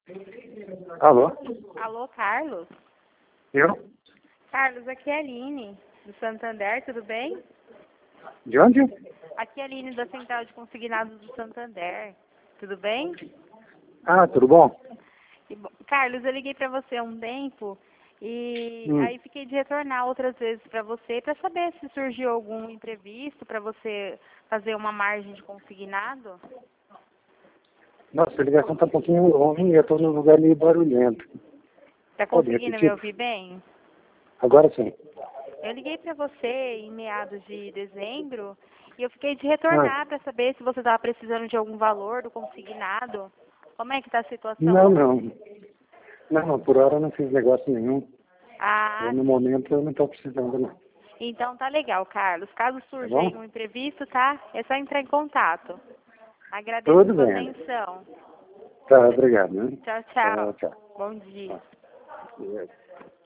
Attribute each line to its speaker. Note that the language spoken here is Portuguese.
Speaker 1: Alô?
Speaker 2: Alô, Carlos?
Speaker 1: Eu?
Speaker 2: Carlos, aqui é a Aline, do Santander, tudo bem?
Speaker 1: De onde?
Speaker 2: Aqui é a Aline da Central de Consignados do Santander, tudo bem?
Speaker 1: Ah, tudo bom?
Speaker 2: Carlos, eu liguei para você há um tempo e
Speaker 1: Hum.
Speaker 2: aí fiquei de retornar outras vezes para você para saber se surgiu algum imprevisto para você fazer uma margem de consignado.
Speaker 1: Nossa, a ligação tá um pouquinho ruim e eu tô num lugar meio barulhento.
Speaker 2: Tá
Speaker 1: Pode
Speaker 2: conseguindo me
Speaker 1: repetir?
Speaker 2: ouvir bem?
Speaker 1: Agora sim.
Speaker 2: Eu liguei para você em meados de dezembro e eu fiquei de
Speaker 1: Ah,
Speaker 2: retornar para saber se você estava precisando de algum valor do consignado. Como é que está a situação
Speaker 1: não,
Speaker 2: hoje?
Speaker 1: não. Não, por hora eu não fiz negócio nenhum.
Speaker 2: Ah,
Speaker 1: No
Speaker 2: sim.
Speaker 1: momento eu não tô precisando, não.
Speaker 2: Então tá legal, Carlos. Caso
Speaker 1: Tá
Speaker 2: surja
Speaker 1: bom?
Speaker 2: aí um imprevisto, tá? É só entrar em contato. Agradeço a
Speaker 1: Tudo
Speaker 2: sua
Speaker 1: bem.
Speaker 2: atenção.
Speaker 1: Tá, obrigado, né?
Speaker 2: Tchau,
Speaker 1: Tchau,
Speaker 2: tchau.
Speaker 1: tchau.
Speaker 2: Bom dia.